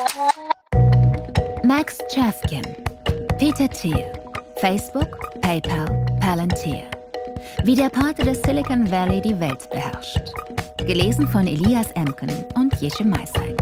Max Chafkin, Peter Thiel, Facebook, PayPal, Palantir. Wie der Pate des Silicon Valley die Welt beherrscht. Gelesen von Elias Emken und Jesche Meisheit.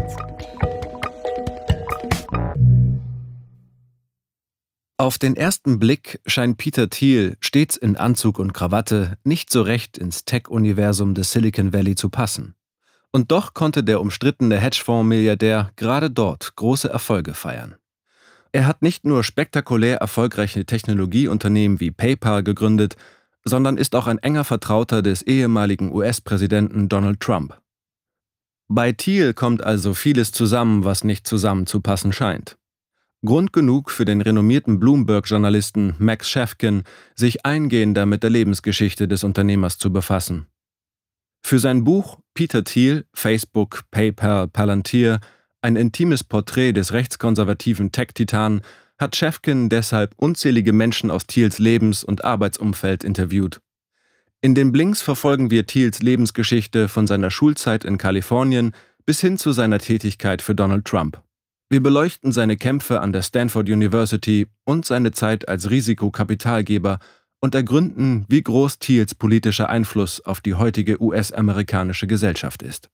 Auf den ersten Blick scheint Peter Thiel, stets in Anzug und Krawatte, nicht so recht ins Tech-Universum des Silicon Valley zu passen. Und doch konnte der umstrittene Hedgefonds-Milliardär gerade dort große Erfolge feiern. Er hat nicht nur spektakulär erfolgreiche Technologieunternehmen wie PayPal gegründet, sondern ist auch ein enger Vertrauter des ehemaligen US-Präsidenten Donald Trump. Bei Thiel kommt also vieles zusammen, was nicht zusammenzupassen scheint. Grund genug für den renommierten Bloomberg-Journalisten Max Chafkin, sich eingehender mit der Lebensgeschichte des Unternehmers zu befassen. Für sein Buch Peter Thiel, Facebook, PayPal, Palantir, ein intimes Porträt des rechtskonservativen Tech-Titanen, hat Chafkin deshalb unzählige Menschen aus Thiels Lebens- und Arbeitsumfeld interviewt. In den Blinks verfolgen wir Thiels Lebensgeschichte von seiner Schulzeit in Kalifornien bis hin zu seiner Tätigkeit für Donald Trump. Wir beleuchten seine Kämpfe an der Stanford University und seine Zeit als Risikokapitalgeber und ergründen, wie groß Thiels politischer Einfluss auf die heutige US-amerikanische Gesellschaft ist.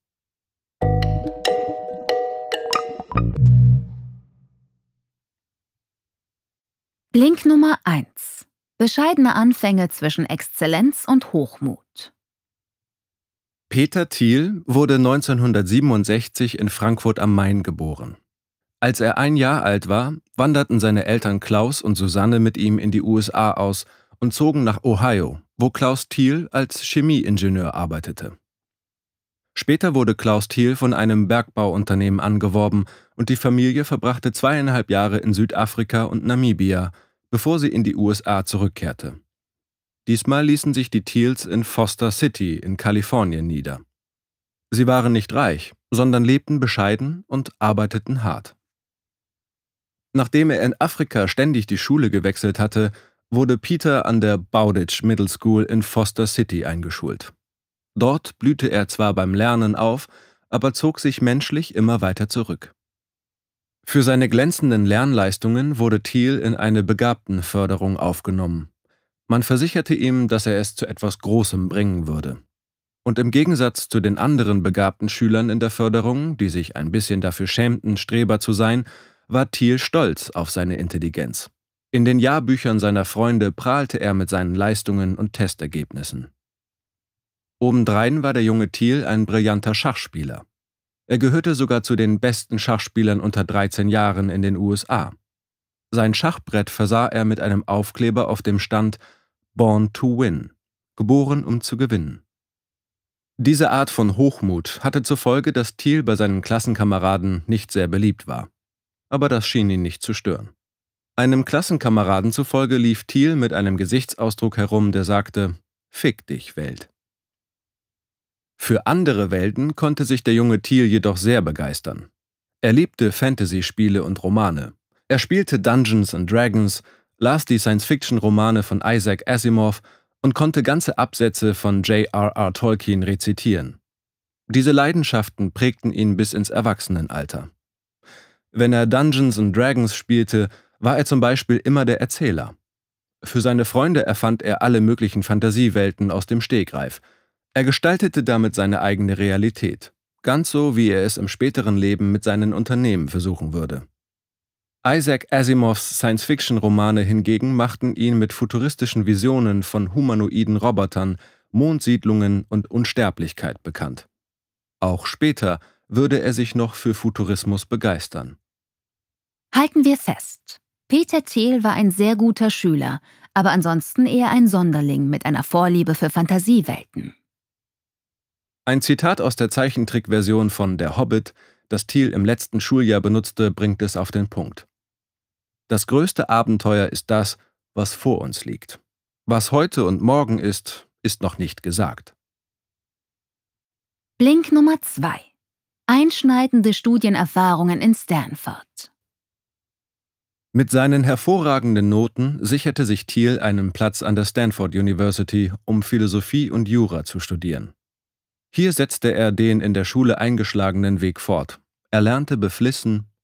Blink Nummer 1. Bescheidene Anfänge zwischen Exzellenz und Hochmut. Peter Thiel wurde 1967 in Frankfurt am Main geboren. Als er 1 Jahr alt war, wanderten seine Eltern Klaus und Susanne mit ihm in die USA aus und zogen nach Ohio, wo Klaus Thiel als Chemieingenieur arbeitete. Später wurde Klaus Thiel von einem Bergbauunternehmen angeworben und die Familie verbrachte 2,5 Jahre in Südafrika und Namibia, bevor sie in die USA zurückkehrte. Diesmal ließen sich die Thiels in Foster City in Kalifornien nieder. Sie waren nicht reich, sondern lebten bescheiden und arbeiteten hart. Nachdem er in Afrika ständig die Schule gewechselt hatte, wurde Peter an der Bowditch Middle School in Foster City eingeschult. Dort blühte er zwar beim Lernen auf, aber zog sich menschlich immer weiter zurück. Für seine glänzenden Lernleistungen wurde Thiel in eine Begabtenförderung aufgenommen. Man versicherte ihm, dass er es zu etwas Großem bringen würde. Und im Gegensatz zu den anderen begabten Schülern in der Förderung, die sich ein bisschen dafür schämten, Streber zu sein, war Thiel stolz auf seine Intelligenz. In den Jahrbüchern seiner Freunde prahlte er mit seinen Leistungen und Testergebnissen. Obendrein war der junge Thiel ein brillanter Schachspieler. Er gehörte sogar zu den besten Schachspielern unter 13 Jahren in den USA. Sein Schachbrett versah er mit einem Aufkleber, auf dem stand „Born to Win“, geboren, um zu gewinnen. Diese Art von Hochmut hatte zur Folge, dass Thiel bei seinen Klassenkameraden nicht sehr beliebt war. Aber das schien ihn nicht zu stören. Einem Klassenkameraden zufolge lief Thiel mit einem Gesichtsausdruck herum, der sagte: „Fick dich, Welt“. Für andere Welten konnte sich der junge Thiel jedoch sehr begeistern. Er liebte Fantasy-Spiele und Romane. Er spielte Dungeons and Dragons, las die Science-Fiction-Romane von Isaac Asimov und konnte ganze Absätze von J.R.R. Tolkien rezitieren. Diese Leidenschaften prägten ihn bis ins Erwachsenenalter. Wenn er Dungeons and Dragons spielte, war er zum Beispiel immer der Erzähler. Für seine Freunde erfand er alle möglichen Fantasiewelten aus dem Stegreif. Er gestaltete damit seine eigene Realität, ganz so, wie er es im späteren Leben mit seinen Unternehmen versuchen würde. Isaac Asimovs Science-Fiction-Romane hingegen machten ihn mit futuristischen Visionen von humanoiden Robotern, Mondsiedlungen und Unsterblichkeit bekannt. Auch später würde er sich noch für Futurismus begeistern. Halten wir fest. Peter Thiel war ein sehr guter Schüler, aber ansonsten eher ein Sonderling mit einer Vorliebe für Fantasiewelten. Ein Zitat aus der Zeichentrickversion von Der Hobbit, das Thiel im letzten Schuljahr benutzte, bringt es auf den Punkt. Das größte Abenteuer ist das, was vor uns liegt. Was heute und morgen ist, ist noch nicht gesagt. Blink Nummer 2. Einschneidende Studienerfahrungen in Stanford. Mit seinen hervorragenden Noten sicherte sich Thiel einen Platz an der Stanford University, um Philosophie und Jura zu studieren. Hier setzte er den in der Schule eingeschlagenen Weg fort. Er lernte beflissen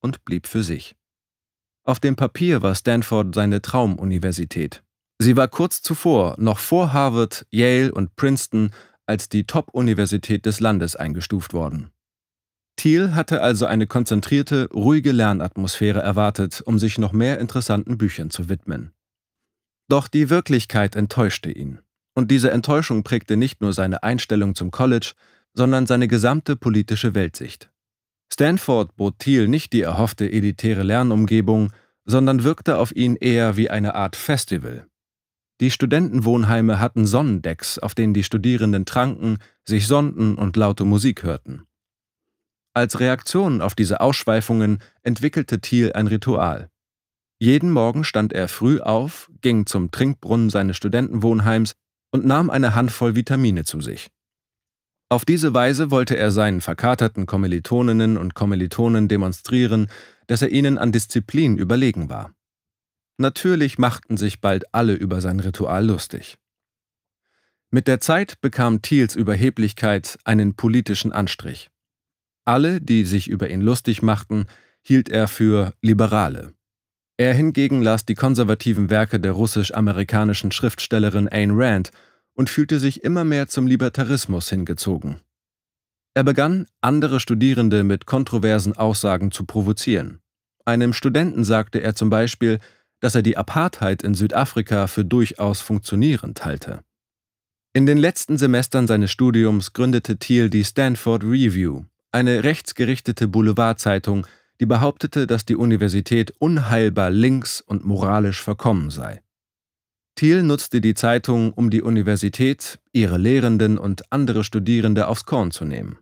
und blieb für sich. Auf dem Papier war Stanford seine Traumuniversität. Sie war kurz zuvor, noch vor Harvard, Yale und Princeton, als die Top-Universität des Landes eingestuft worden. Thiel hatte also eine konzentrierte, ruhige Lernatmosphäre erwartet, um sich noch mehr interessanten Büchern zu widmen. Doch die Wirklichkeit enttäuschte ihn. Und diese Enttäuschung prägte nicht nur seine Einstellung zum College, sondern seine gesamte politische Weltsicht. Stanford bot Thiel nicht die erhoffte elitäre Lernumgebung, sondern wirkte auf ihn eher wie eine Art Festival. Die Studentenwohnheime hatten Sonnendecks, auf denen die Studierenden tranken, sich sonnten und laute Musik hörten. Als Reaktion auf diese Ausschweifungen entwickelte Thiel ein Ritual. Jeden Morgen stand er früh auf, ging zum Trinkbrunnen seines Studentenwohnheims und nahm eine Handvoll Vitamine zu sich. Auf diese Weise wollte er seinen verkaterten Kommilitoninnen und Kommilitonen demonstrieren, dass er ihnen an Disziplin überlegen war. Natürlich machten sich bald alle über sein Ritual lustig. Mit der Zeit bekam Thiels Überheblichkeit einen politischen Anstrich. Alle, die sich über ihn lustig machten, hielt er für Liberale. Er hingegen las die konservativen Werke der russisch-amerikanischen Schriftstellerin Ayn Rand und fühlte sich immer mehr zum Libertarismus hingezogen. Er begann, andere Studierende mit kontroversen Aussagen zu provozieren. Einem Studenten sagte er zum Beispiel, dass er die Apartheid in Südafrika für durchaus funktionierend halte. In den letzten Semestern seines Studiums gründete Thiel die Stanford Review, eine rechtsgerichtete Boulevardzeitung, die behauptete, dass die Universität unheilbar links und moralisch verkommen sei. Thiel nutzte die Zeitung, um die Universität, ihre Lehrenden und andere Studierende aufs Korn zu nehmen.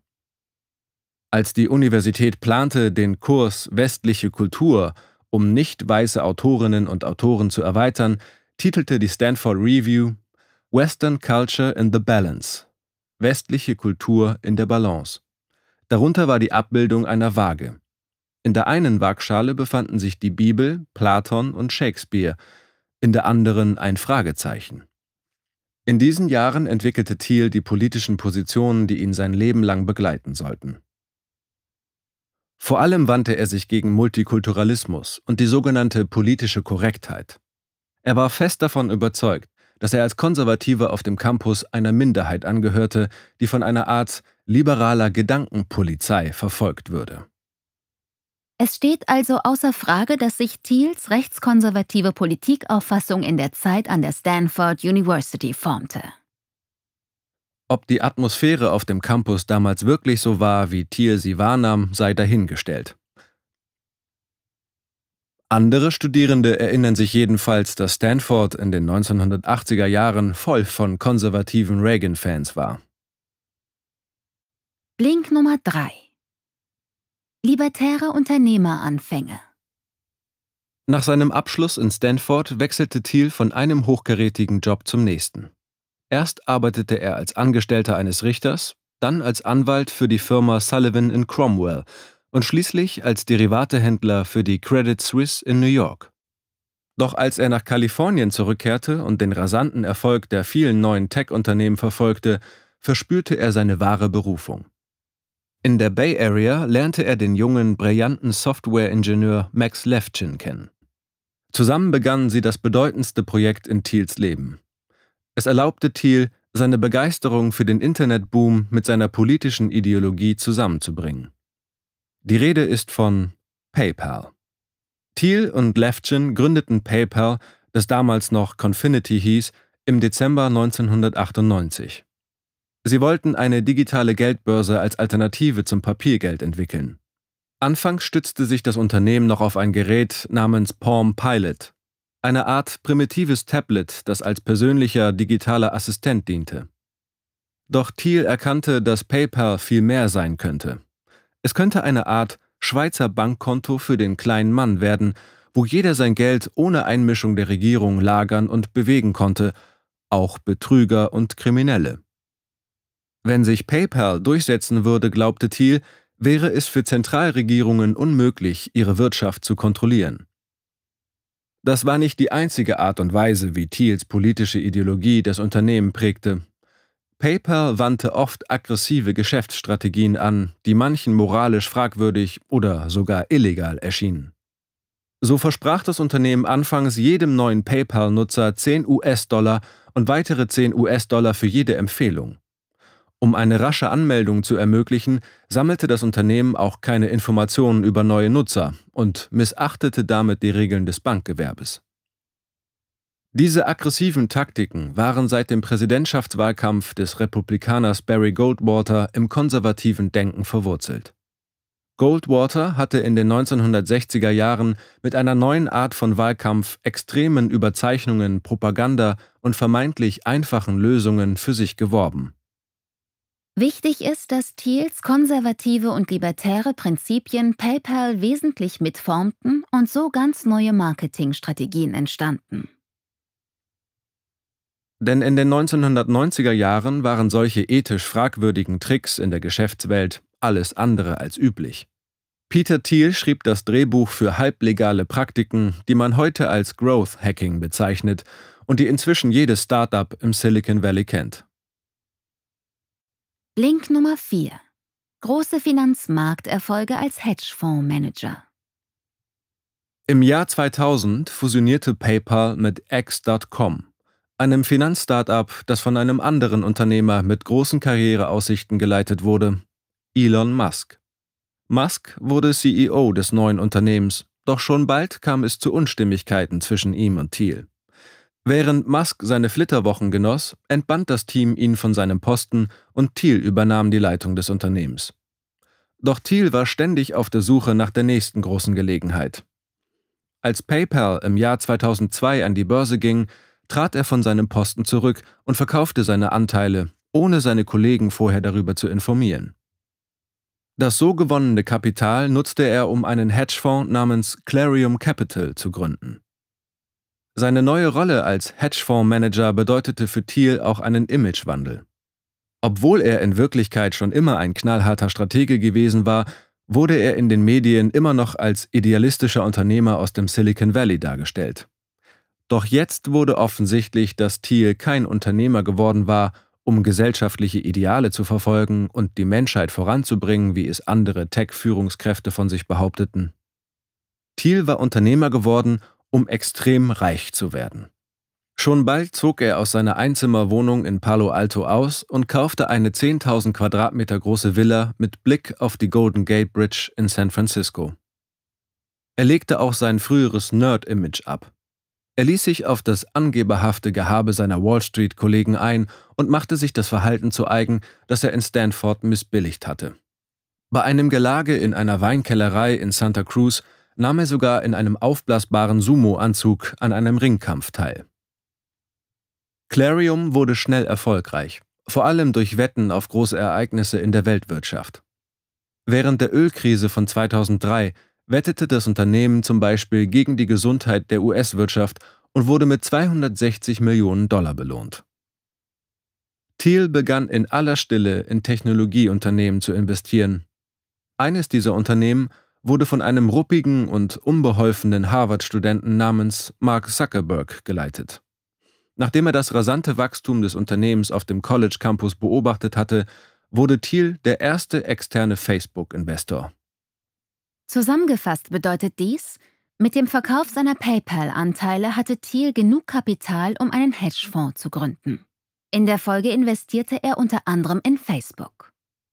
Als die Universität plante, den Kurs Westliche Kultur um nicht weiße Autorinnen und Autoren zu erweitern, titelte die Stanford Review Western Culture in the Balance – Westliche Kultur in der Balance. Darunter war die Abbildung einer Waage. In der einen Waagschale befanden sich die Bibel, Platon und Shakespeare, in der anderen ein Fragezeichen. In diesen Jahren entwickelte Thiel die politischen Positionen, die ihn sein Leben lang begleiten sollten. Vor allem wandte er sich gegen Multikulturalismus und die sogenannte politische Korrektheit. Er war fest davon überzeugt, dass er als Konservativer auf dem Campus einer Minderheit angehörte, die von einer Art liberaler Gedankenpolizei verfolgt würde. Es steht also außer Frage, dass sich Thiels rechtskonservative Politikauffassung in der Zeit an der Stanford University formte. Ob die Atmosphäre auf dem Campus damals wirklich so war, wie Thiel sie wahrnahm, sei dahingestellt. Andere Studierende erinnern sich jedenfalls, dass Stanford in den 1980er Jahren voll von konservativen Reagan-Fans war. Blink Nummer 3. Libertäre Unternehmeranfänge. Nach seinem Abschluss in Stanford wechselte Thiel von einem hochkarätigen Job zum nächsten. Erst arbeitete er als Angestellter eines Richters, dann als Anwalt für die Firma Sullivan & Cromwell und schließlich als Derivatehändler für die Credit Suisse in New York. Doch als er nach Kalifornien zurückkehrte und den rasanten Erfolg der vielen neuen Tech-Unternehmen verfolgte, verspürte er seine wahre Berufung. In der Bay Area lernte er den jungen, brillanten Software-Ingenieur Max Levchin kennen. Zusammen begannen sie das bedeutendste Projekt in Thiels Leben. Es erlaubte Thiel, seine Begeisterung für den Internetboom mit seiner politischen Ideologie zusammenzubringen. Die Rede ist von PayPal. Thiel und Levchin gründeten PayPal, das damals noch Confinity hieß, im Dezember 1998. Sie wollten eine digitale Geldbörse als Alternative zum Papiergeld entwickeln. Anfangs stützte sich das Unternehmen noch auf ein Gerät namens Palm Pilot, eine Art primitives Tablet, das als persönlicher digitaler Assistent diente. Doch Thiel erkannte, dass PayPal viel mehr sein könnte. Es könnte eine Art Schweizer Bankkonto für den kleinen Mann werden, wo jeder sein Geld ohne Einmischung der Regierung lagern und bewegen konnte, auch Betrüger und Kriminelle. Wenn sich PayPal durchsetzen würde, glaubte Thiel, wäre es für Zentralregierungen unmöglich, ihre Wirtschaft zu kontrollieren. Das war nicht die einzige Art und Weise, wie Thiels politische Ideologie das Unternehmen prägte. PayPal wandte oft aggressive Geschäftsstrategien an, die manchen moralisch fragwürdig oder sogar illegal erschienen. So versprach das Unternehmen anfangs jedem neuen PayPal-Nutzer 10 US-Dollar und weitere 10 US-Dollar für jede Empfehlung. Um eine rasche Anmeldung zu ermöglichen, sammelte das Unternehmen auch keine Informationen über neue Nutzer und missachtete damit die Regeln des Bankgewerbes. Diese aggressiven Taktiken waren seit dem Präsidentschaftswahlkampf des Republikaners Barry Goldwater im konservativen Denken verwurzelt. Goldwater hatte in den 1960er Jahren mit einer neuen Art von Wahlkampf, extremen Überzeichnungen, Propaganda und vermeintlich einfachen Lösungen für sich geworben. Wichtig ist, dass Thiels konservative und libertäre Prinzipien PayPal wesentlich mitformten und so ganz neue Marketingstrategien entstanden. Denn in den 1990er Jahren waren solche ethisch fragwürdigen Tricks in der Geschäftswelt alles andere als üblich. Peter Thiel schrieb das Drehbuch für halblegale Praktiken, die man heute als Growth Hacking bezeichnet und die inzwischen jedes Startup im Silicon Valley kennt. Link Nummer 4. Große Finanzmarkterfolge als Hedgefondsmanager. Im Jahr 2000 fusionierte PayPal mit X.com, einem Finanzstartup, das von einem anderen Unternehmer mit großen Karriereaussichten geleitet wurde, Elon Musk. Musk wurde CEO des neuen Unternehmens, doch schon bald kam es zu Unstimmigkeiten zwischen ihm und Thiel. Während Musk seine Flitterwochen genoss, entband das Team ihn von seinem Posten und Thiel übernahm die Leitung des Unternehmens. Doch Thiel war ständig auf der Suche nach der nächsten großen Gelegenheit. Als PayPal im Jahr 2002 an die Börse ging, trat er von seinem Posten zurück und verkaufte seine Anteile, ohne seine Kollegen vorher darüber zu informieren. Das so gewonnene Kapital nutzte er, um einen Hedgefonds namens Clarium Capital zu gründen. Seine neue Rolle als Hedgefondsmanager bedeutete für Thiel auch einen Imagewandel. Obwohl er in Wirklichkeit schon immer ein knallharter Stratege gewesen war, wurde er in den Medien immer noch als idealistischer Unternehmer aus dem Silicon Valley dargestellt. Doch jetzt wurde offensichtlich, dass Thiel kein Unternehmer geworden war, um gesellschaftliche Ideale zu verfolgen und die Menschheit voranzubringen, wie es andere Tech-Führungskräfte von sich behaupteten. Thiel war Unternehmer geworden, um extrem reich zu werden. Schon bald zog er aus seiner Einzimmerwohnung in Palo Alto aus und kaufte eine 10.000 Quadratmeter große Villa mit Blick auf die Golden Gate Bridge in San Francisco. Er legte auch sein früheres Nerd-Image ab. Er ließ sich auf das angeberhafte Gehabe seiner Wall Street-Kollegen ein und machte sich das Verhalten zu eigen, das er in Stanford missbilligt hatte. Bei einem Gelage in einer Weinkellerei in Santa Cruz nahm er sogar in einem aufblasbaren Sumo-Anzug an einem Ringkampf teil. Clarium wurde schnell erfolgreich, vor allem durch Wetten auf große Ereignisse in der Weltwirtschaft. Während der Ölkrise von 2003 wettete das Unternehmen zum Beispiel gegen die Gesundheit der US-Wirtschaft und wurde mit 260 Millionen Dollar belohnt. Thiel begann in aller Stille in Technologieunternehmen zu investieren. Eines dieser Unternehmen wurde von einem ruppigen und unbeholfenen Harvard-Studenten namens Mark Zuckerberg geleitet. Nachdem er das rasante Wachstum des Unternehmens auf dem College-Campus beobachtet hatte, wurde Thiel der erste externe Facebook-Investor. Zusammengefasst bedeutet dies, mit dem Verkauf seiner PayPal-Anteile hatte Thiel genug Kapital, um einen Hedgefonds zu gründen. In der Folge investierte er unter anderem in Facebook.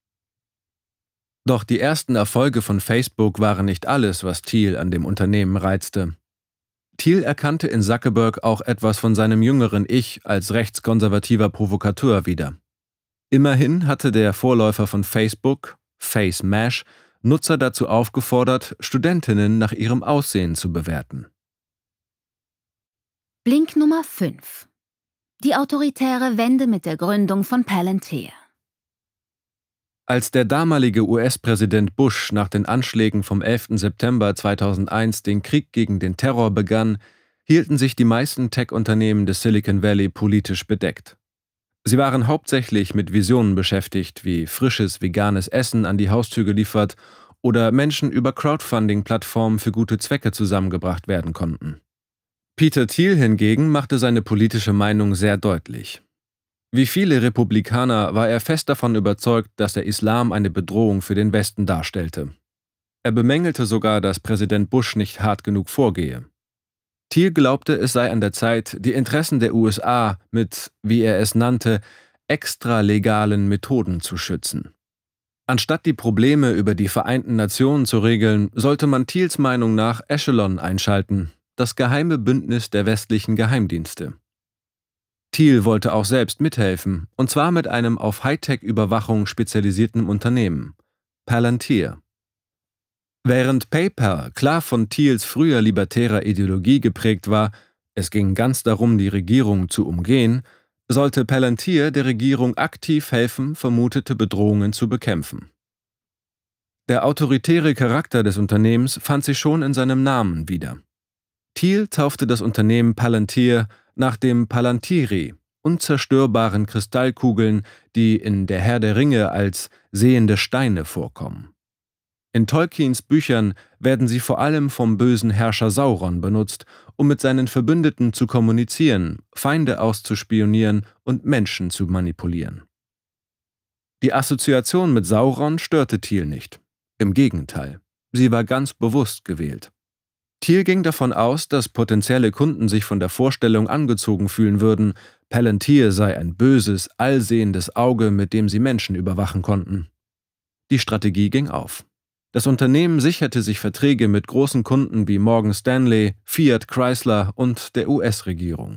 Doch die ersten Erfolge von Facebook waren nicht alles, was Thiel an dem Unternehmen reizte. Thiel erkannte in Zuckerberg auch etwas von seinem jüngeren Ich als rechtskonservativer Provokateur wieder. Immerhin hatte der Vorläufer von Facebook, FaceMash, Nutzer dazu aufgefordert, Studentinnen nach ihrem Aussehen zu bewerten. Link Nummer 5. Die autoritäre Wende mit der Gründung von Palantir. Als der damalige US-Präsident Bush nach den Anschlägen vom 11. September 2001 den Krieg gegen den Terror begann, hielten sich die meisten Tech-Unternehmen des Silicon Valley politisch bedeckt. Sie waren hauptsächlich mit Visionen beschäftigt, wie frisches veganes Essen an die Haustür geliefert oder Menschen über Crowdfunding-Plattformen für gute Zwecke zusammengebracht werden konnten. Peter Thiel hingegen machte seine politische Meinung sehr deutlich. Wie viele Republikaner war er fest davon überzeugt, dass der Islam eine Bedrohung für den Westen darstellte. Er bemängelte sogar, dass Präsident Bush nicht hart genug vorgehe. Thiel glaubte, es sei an der Zeit, die Interessen der USA mit, wie er es nannte, extralegalen Methoden zu schützen. Anstatt die Probleme über die Vereinten Nationen zu regeln, sollte man Thiels Meinung nach Echelon einschalten, das geheime Bündnis der westlichen Geheimdienste. Thiel wollte auch selbst mithelfen, und zwar mit einem auf Hightech-Überwachung spezialisierten Unternehmen, Palantir. Während PayPal klar von Thiels früher libertärer Ideologie geprägt war, es ging ganz darum, die Regierung zu umgehen, sollte Palantir der Regierung aktiv helfen, vermutete Bedrohungen zu bekämpfen. Der autoritäre Charakter des Unternehmens fand sich schon in seinem Namen wieder. Thiel taufte das Unternehmen Palantir nach dem Palantiri, unzerstörbaren Kristallkugeln, die in Der Herr der Ringe als sehende Steine vorkommen. In Tolkiens Büchern werden sie vor allem vom bösen Herrscher Sauron benutzt, um mit seinen Verbündeten zu kommunizieren, Feinde auszuspionieren und Menschen zu manipulieren. Die Assoziation mit Sauron störte Thiel nicht. Im Gegenteil, sie war ganz bewusst gewählt. Thiel ging davon aus, dass potenzielle Kunden sich von der Vorstellung angezogen fühlen würden, Palantir sei ein böses, allsehendes Auge, mit dem sie Menschen überwachen konnten. Die Strategie ging auf. Das Unternehmen sicherte sich Verträge mit großen Kunden wie Morgan Stanley, Fiat Chrysler und der US-Regierung.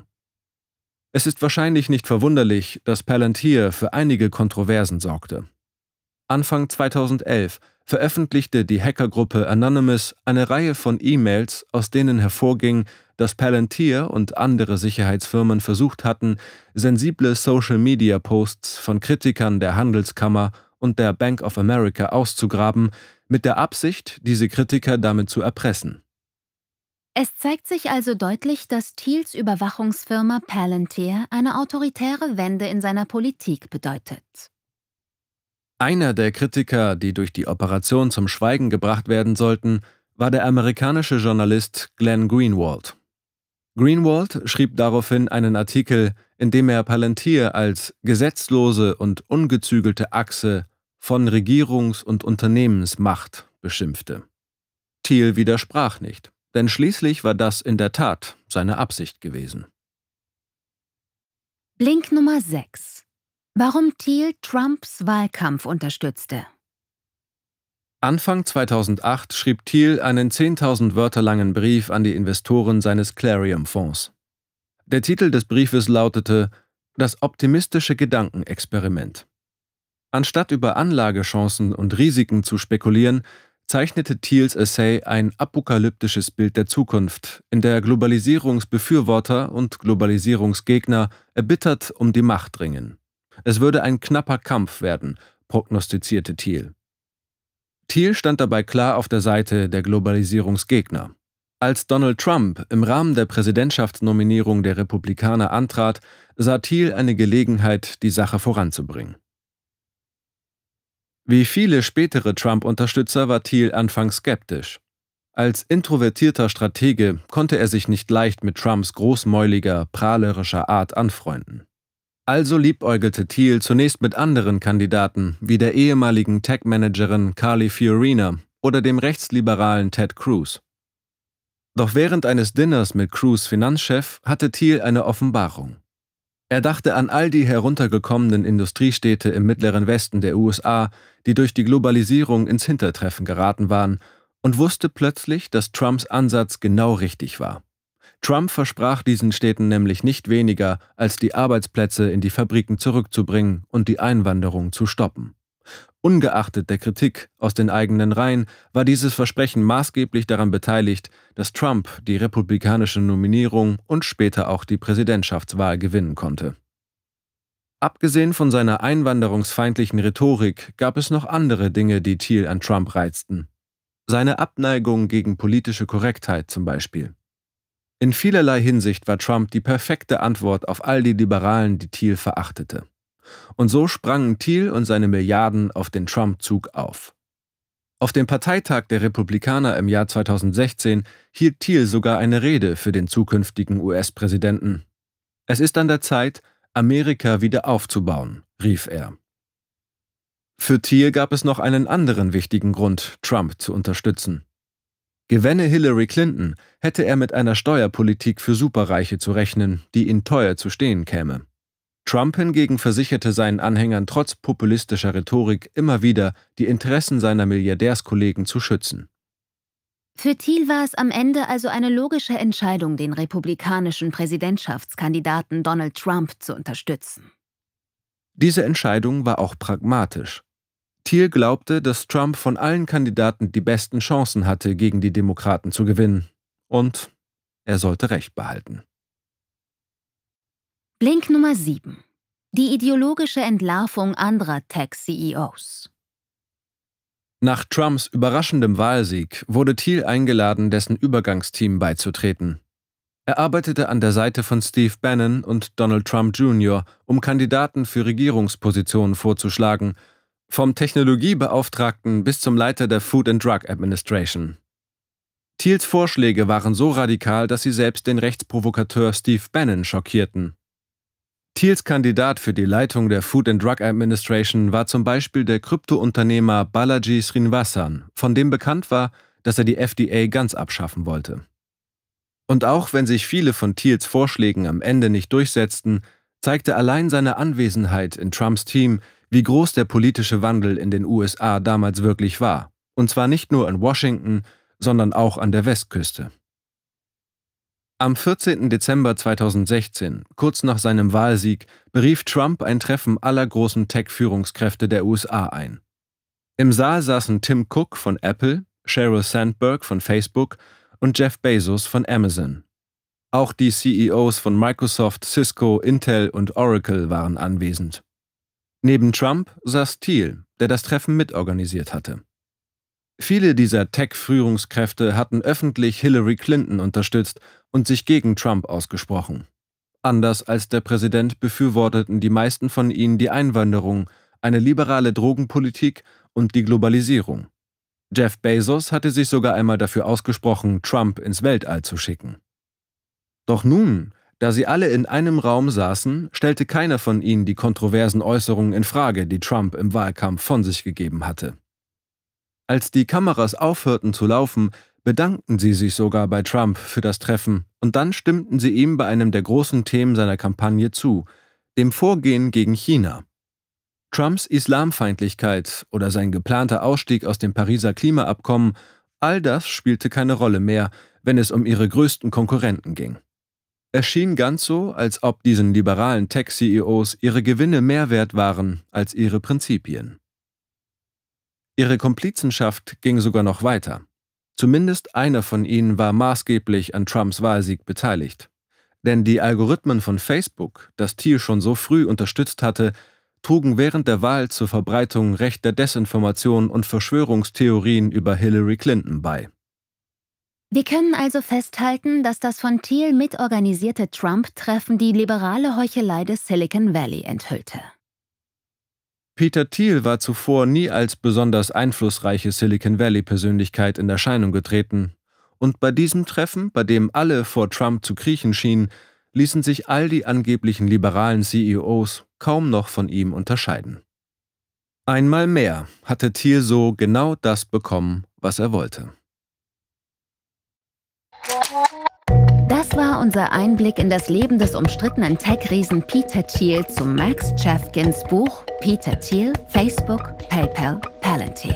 Es ist wahrscheinlich nicht verwunderlich, dass Palantir für einige Kontroversen sorgte. Anfang 2011 veröffentlichte die Hackergruppe Anonymous eine Reihe von E-Mails, aus denen hervorging, dass Palantir und andere Sicherheitsfirmen versucht hatten, sensible Social-Media-Posts von Kritikern der Handelskammer und der Bank of America auszugraben, mit der Absicht, diese Kritiker damit zu erpressen. Es zeigt sich also deutlich, dass Thiels Überwachungsfirma Palantir eine autoritäre Wende in seiner Politik bedeutet. Einer der Kritiker, die durch die Operation zum Schweigen gebracht werden sollten, war der amerikanische Journalist Glenn Greenwald. Greenwald schrieb daraufhin einen Artikel, in dem er Palantir als gesetzlose und ungezügelte Achse von Regierungs- und Unternehmensmacht beschimpfte. Thiel widersprach nicht, denn schließlich war das in der Tat seine Absicht gewesen. Link Nummer 6. Warum Thiel Trumps Wahlkampf unterstützte. Anfang 2008 schrieb Thiel einen 10.000 Wörter langen Brief an die Investoren seines Clarion-Fonds. Der Titel des Briefes lautete »Das optimistische Gedankenexperiment«. Anstatt über Anlagechancen und Risiken zu spekulieren, zeichnete Thiels Essay ein apokalyptisches Bild der Zukunft, in der Globalisierungsbefürworter und Globalisierungsgegner erbittert um die Macht ringen. Es würde ein knapper Kampf werden, prognostizierte Thiel. Thiel stand dabei klar auf der Seite der Globalisierungsgegner. Als Donald Trump im Rahmen der Präsidentschaftsnominierung der Republikaner antrat, sah Thiel eine Gelegenheit, die Sache voranzubringen. Wie viele spätere Trump-Unterstützer war Thiel anfangs skeptisch. Als introvertierter Stratege konnte er sich nicht leicht mit Trumps großmäuliger, prahlerischer Art anfreunden. Also liebäugelte Thiel zunächst mit anderen Kandidaten, wie der ehemaligen Tech-Managerin Carly Fiorina oder dem rechtsliberalen Ted Cruz. Doch während eines Dinners mit Cruz' Finanzchef hatte Thiel eine Offenbarung. Er dachte an all die heruntergekommenen Industriestädte im mittleren Westen der USA, die durch die Globalisierung ins Hintertreffen geraten waren, und wusste plötzlich, dass Trumps Ansatz genau richtig war. Trump versprach diesen Städten nämlich nicht weniger, als die Arbeitsplätze in die Fabriken zurückzubringen und die Einwanderung zu stoppen. Ungeachtet der Kritik aus den eigenen Reihen war dieses Versprechen maßgeblich daran beteiligt, dass Trump die republikanische Nominierung und später auch die Präsidentschaftswahl gewinnen konnte. Abgesehen von seiner einwanderungsfeindlichen Rhetorik gab es noch andere Dinge, die Thiel an Trump reizten. Seine Abneigung gegen politische Korrektheit zum Beispiel. In vielerlei Hinsicht war Trump die perfekte Antwort auf all die Liberalen, die Thiel verachtete. Und so sprangen Thiel und seine Milliarden auf den Trump-Zug auf. Auf dem Parteitag der Republikaner im Jahr 2016 hielt Thiel sogar eine Rede für den zukünftigen US-Präsidenten. Es ist an der Zeit, Amerika wieder aufzubauen, rief er. Für Thiel gab es noch einen anderen wichtigen Grund, Trump zu unterstützen. Gewänne Hillary Clinton, hätte er mit einer Steuerpolitik für Superreiche zu rechnen, die ihn teuer zu stehen käme. Trump hingegen versicherte seinen Anhängern trotz populistischer Rhetorik immer wieder, die Interessen seiner Milliardärskollegen zu schützen. Für Thiel war es am Ende also eine logische Entscheidung, den republikanischen Präsidentschaftskandidaten Donald Trump zu unterstützen. Diese Entscheidung war auch pragmatisch. Thiel glaubte, dass Trump von allen Kandidaten die besten Chancen hatte, gegen die Demokraten zu gewinnen. Und er sollte Recht behalten. Blink Nummer 7. Die ideologische Entlarvung anderer Tech-CEOs. Nach Trumps überraschendem Wahlsieg wurde Thiel eingeladen, dessen Übergangsteam beizutreten. Er arbeitete an der Seite von Steve Bannon und Donald Trump Jr., um Kandidaten für Regierungspositionen vorzuschlagen, vom Technologiebeauftragten bis zum Leiter der Food and Drug Administration. Thiels Vorschläge waren so radikal, dass sie selbst den Rechtsprovokateur Steve Bannon schockierten. Thiels Kandidat für die Leitung der Food and Drug Administration war zum Beispiel der Kryptounternehmer Balaji Srinivasan, von dem bekannt war, dass er die FDA ganz abschaffen wollte. Und auch wenn sich viele von Thiels Vorschlägen am Ende nicht durchsetzten, zeigte allein seine Anwesenheit in Trumps Team, wie groß der politische Wandel in den USA damals wirklich war. Und zwar nicht nur in Washington, sondern auch an der Westküste. Am 14. Dezember 2016, kurz nach seinem Wahlsieg, berief Trump ein Treffen aller großen Tech-Führungskräfte der USA ein. Im Saal saßen Tim Cook von Apple, Sheryl Sandberg von Facebook und Jeff Bezos von Amazon. Auch die CEOs von Microsoft, Cisco, Intel und Oracle waren anwesend. Neben Trump saß Thiel, der das Treffen mitorganisiert hatte. Viele dieser Tech-Führungskräfte hatten öffentlich Hillary Clinton unterstützt und sich gegen Trump ausgesprochen. Anders als der Präsident befürworteten die meisten von ihnen die Einwanderung, eine liberale Drogenpolitik und die Globalisierung. Jeff Bezos hatte sich sogar einmal dafür ausgesprochen, Trump ins Weltall zu schicken. Doch nun, da sie alle in einem Raum saßen, stellte keiner von ihnen die kontroversen Äußerungen in Frage, die Trump im Wahlkampf von sich gegeben hatte. Als die Kameras aufhörten zu laufen, bedankten sie sich sogar bei Trump für das Treffen und dann stimmten sie ihm bei einem der großen Themen seiner Kampagne zu, dem Vorgehen gegen China. Trumps Islamfeindlichkeit oder sein geplanter Ausstieg aus dem Pariser Klimaabkommen, all das spielte keine Rolle mehr, wenn es um ihre größten Konkurrenten ging. Es schien ganz so, als ob diesen liberalen Tech-CEOs ihre Gewinne mehr wert waren als ihre Prinzipien. Ihre Komplizenschaft ging sogar noch weiter. Zumindest einer von ihnen war maßgeblich an Trumps Wahlsieg beteiligt. Denn die Algorithmen von Facebook, das Thiel schon so früh unterstützt hatte, trugen während der Wahl zur Verbreitung rechter Desinformation und Verschwörungstheorien über Hillary Clinton bei. Wir können also festhalten, dass das von Thiel mitorganisierte Trump-Treffen die liberale Heuchelei des Silicon Valley enthüllte. Peter Thiel war zuvor nie als besonders einflussreiche Silicon Valley-Persönlichkeit in Erscheinung getreten. Und bei diesem Treffen, bei dem alle vor Trump zu kriechen schienen, ließen sich all die angeblichen liberalen CEOs kaum noch von ihm unterscheiden. Einmal mehr hatte Thiel so genau das bekommen, was er wollte. Das war unser Einblick in das Leben des umstrittenen Tech-Riesen Peter Thiel zu Max Chafkins Buch Peter Thiel, Facebook, PayPal, Palantir.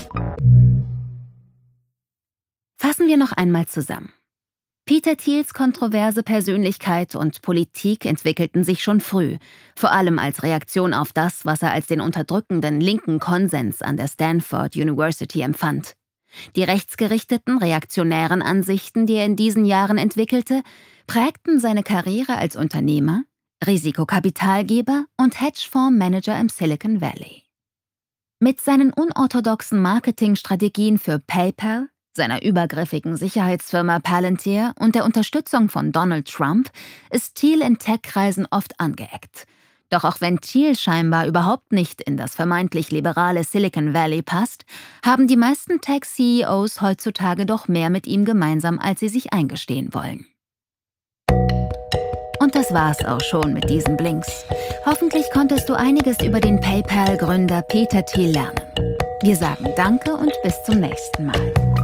Fassen wir noch einmal zusammen. Peter Thiels kontroverse Persönlichkeit und Politik entwickelten sich schon früh, vor allem als Reaktion auf das, was er als den unterdrückenden linken Konsens an der Stanford University empfand. Die rechtsgerichteten, reaktionären Ansichten, die er in diesen Jahren entwickelte, prägten seine Karriere als Unternehmer, Risikokapitalgeber und Hedgefondsmanager im Silicon Valley. Mit seinen unorthodoxen Marketingstrategien für PayPal, seiner übergriffigen Sicherheitsfirma Palantir und der Unterstützung von Donald Trump ist Thiel in Tech-Kreisen oft angeeckt. Doch auch wenn Thiel scheinbar überhaupt nicht in das vermeintlich liberale Silicon Valley passt, haben die meisten Tech-CEOs heutzutage doch mehr mit ihm gemeinsam, als sie sich eingestehen wollen. Und Und das war's auch schon mit diesen Blinks. Hoffentlich konntest du einiges über den PayPal-Gründer Peter Thiel lernen. Wir sagen Danke und bis zum nächsten Mal.